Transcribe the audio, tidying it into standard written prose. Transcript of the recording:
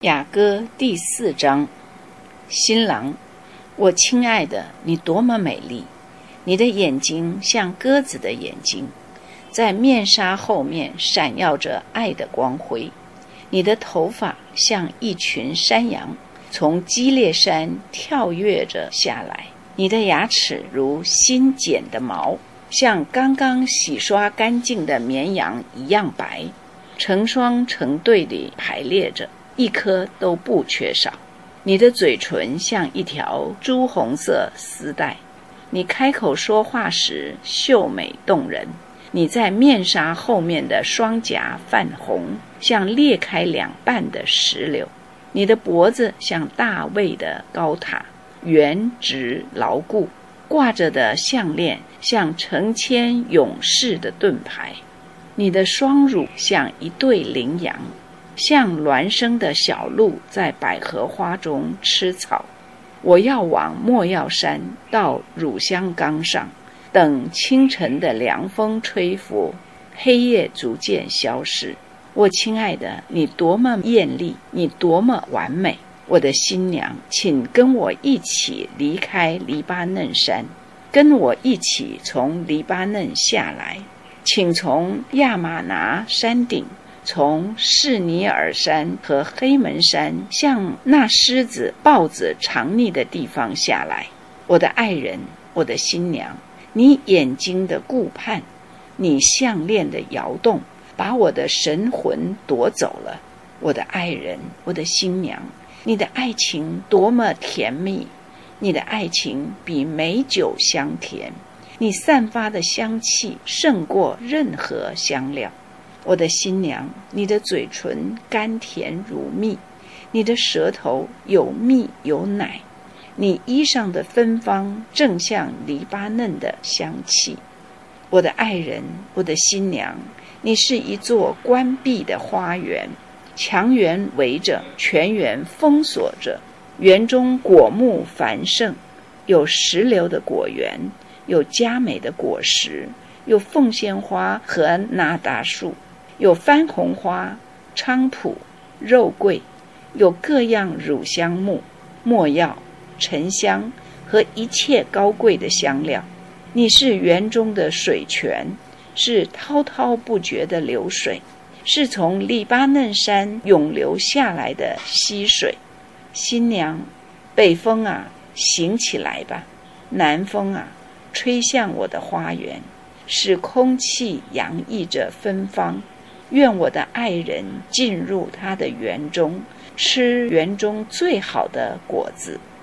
雅歌第4章，新郎，我亲爱的，你多么美丽！你的眼睛像鸽子的眼睛，在面纱后面闪耀着爱的光辉。你的头发像一群山羊，从基列山跳跃着下来。你的牙齿如新剪的毛，像刚刚洗刷干净的绵羊一样白，成双成对地排列着，一颗都不缺少。你的嘴唇像一条朱红色丝带，你开口说话时秀美动人。你在面纱后面的双颊泛红，像裂开两半的石榴。你的脖子像大卫的高塔，圆直牢固，挂着的项链像成千勇士的盾牌。你的双乳像一对羚羊，像孪生的小鹿在百合花中吃草。我要往没药山到乳香冈上，等清晨的凉风吹拂，黑夜逐渐消逝。我亲爱的，你多么艳丽，你多么完美！我的新娘，请跟我一起离开黎巴嫩山，跟我一起从黎巴嫩下来，请从亚玛拿山顶，从士尼尔山和黑门山，向那狮子豹子藏匿的地方下来。我的爱人，我的新娘，你眼睛的顾盼，你项链的摇动，把我的神魂夺走了。我的爱人，我的新娘，你的爱情多么甜蜜，你的爱情比美酒香甜，你散发的香气胜过任何香料。我的新娘，你的嘴唇甘甜如蜜，你的舌头有蜜有奶，你衣裳的芬芳正像黎巴嫩的香气。我的爱人，我的新娘，你是一座关闭的花园，墙垣围着，全园封锁着，园中果木繁盛，有石榴的果园，有佳美的果实，有凤仙花和拿达树，有番红花、菖蒲、肉桂，有各样乳香木、没药、沉香和一切高贵的香料。你是园中的水泉，是滔滔不绝的流水，是从黎巴嫩山涌流下来的溪水。新娘，北风啊，行起来吧；南风啊，吹向我的花园，使空气洋溢着芬芳。愿我的爱人进入他的园中，吃园中最好的果子。